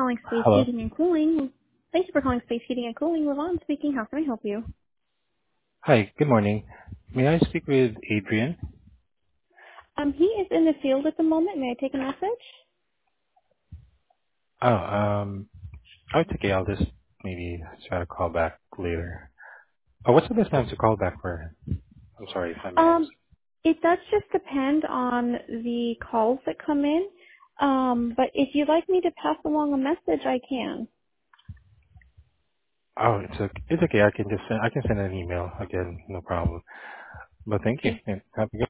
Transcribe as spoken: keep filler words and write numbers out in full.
calling Space Hello. Heating and Cooling. Thank you for calling Space Heating and Cooling. Lavon speaking. How can I help you? Hi, good morning. May I speak with Adrian? Um, he is in the field at the moment. May I take a message? Oh, um, oh, it's okay. I'll just maybe try to call back later. Oh, what's the best time to call back for him? I'm sorry if I may ask. Um, it does just depend on the calls that come in. Um, but if you'd like me to pass along a message, I can. Oh, it's okay. It's okay. I can just send, I can send an email again. No problem. But thank you. Okay. And have a good